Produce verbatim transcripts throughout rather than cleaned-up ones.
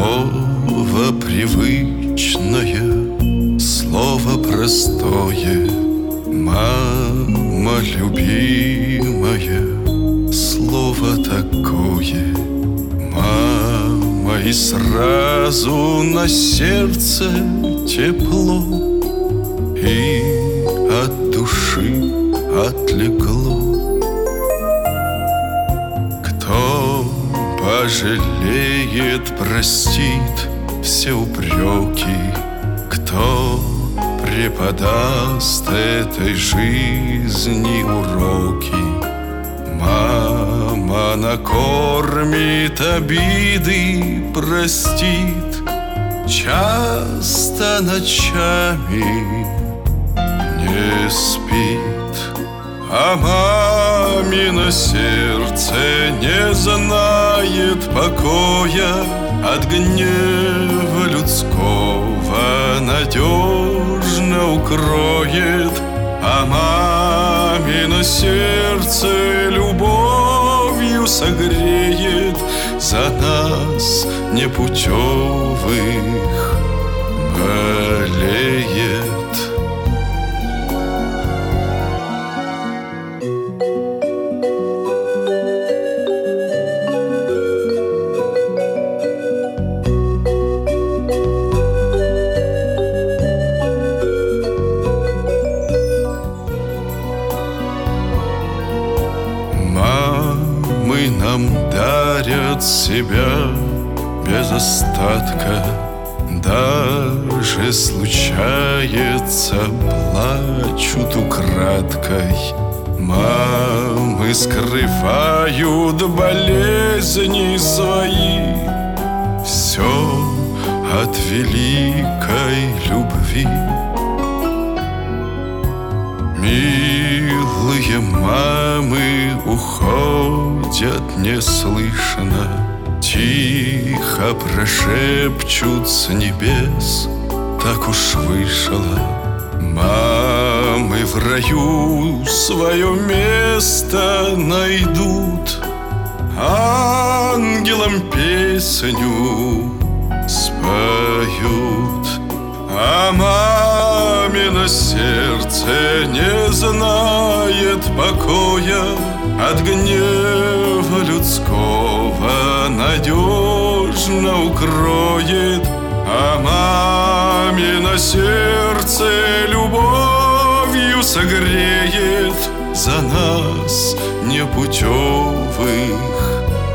Слово привычное, слово простое, мама любимая, слово такое, мама, и сразу на сердце тепло, и от души отлегло. Кто пожалеет, простит все упреки, кто преподаст этой жизни уроки. Мама накормит, обиды простит, часто ночами не спит. А мамино сердце не знает покоя, от гнева людского надежно укроет. А мамино сердце любовью согреет за нас непутевых болеет. Нам дарят себя без остатка, даже случается, плачут украдкой. Мамы скрывают болезни свои, все от великой любви. Милые мамы уходят неслышно, тихо прошепчут с небес: так уж вышло. Мамы в раю свое место найдут, ангелам песню споют. А мамино сердце не знает покоя, от гнева людского надежно укроет. А мамино сердце любовью согреет за нас непутевых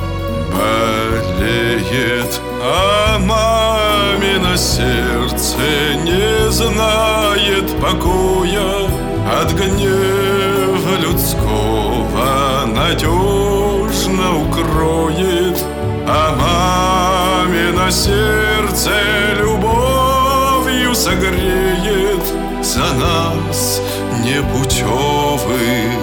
болеет. А мамино сердце не знает покоя, от гнева людского надежно укроет. А мамино сердце любовью согреет за нас непутевых